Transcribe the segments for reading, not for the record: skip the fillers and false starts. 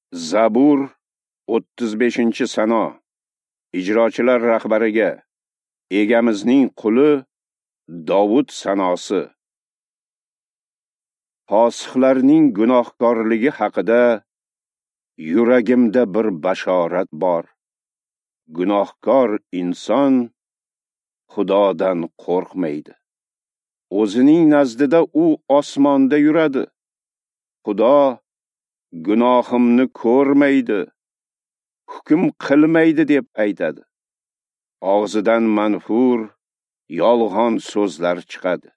Zabur 35-sano. Ijrochilar rahbariga, egamizning quli Davud sanosi. Fosiqlarning gunohkorligi haqida yuragimda bir bashorat bor. Gunohkor inson Xudodan qo'rqmaydi. O'zining nazdida u osmonda yuradi. Xudo gunohimni ko'rmaydi, hukm qilmaydi deb aytadi. Og'zidan manfur, yolg'on so'zlar chiqadi.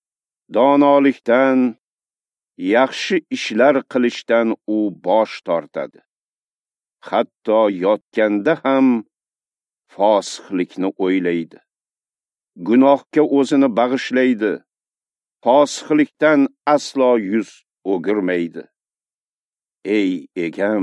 Donolikdan, yaxshi ishlar qilishdan u bosh tortadi. Hatto yotganda ham fosiqlikni o'ylaydi. Gunohga o'zini bag'ishlaydi. Fosiqlikdan aslo yuz o'girmaydi. Ey egam,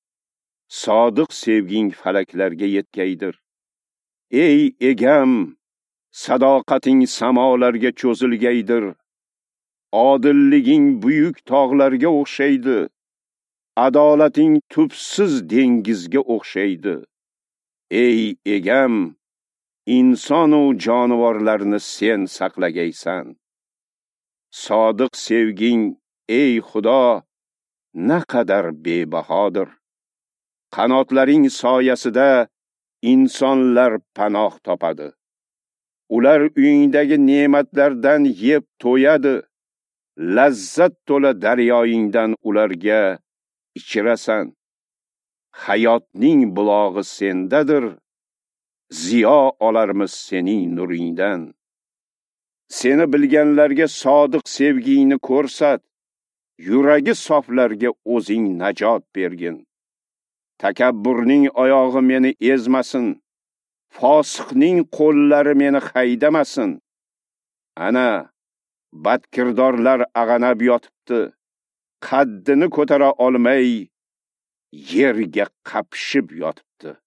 sodiq sevging falaklarga yetkaydir. Ey egam, sadoqating samolarga cho'zilgaydir. Odilliging buyuk tog'larga o'xshaydi. Adolating tubsiz dengizga o'xshaydi. Ey egam, inson u jonivorlarni sen saqlagaysan. Sodiq sevging, ey Xudo, naqadar bebahodir. Qanotlaring soyasida insonlar panoh topadi. Ular uyingdagi ne'matlardan yeb to'yadi. Lazzat to'la daryoyingdan ularga ichirasan. Hayotning bulog'i sendadir. Ziyo olarmiz sening nuringdan. Seni bilganlarga sodiq sevgingni ko'rsat. Yuragi soflarga o'zing najot bergin. Takabburning oyog'i meni ezmasin. Fosiqning qo'llari meni haydamasin. Ana, badkirdorlar ag'anab yotibdi. Qaddini ko'tara olmay, yerga qapishib yotibdi.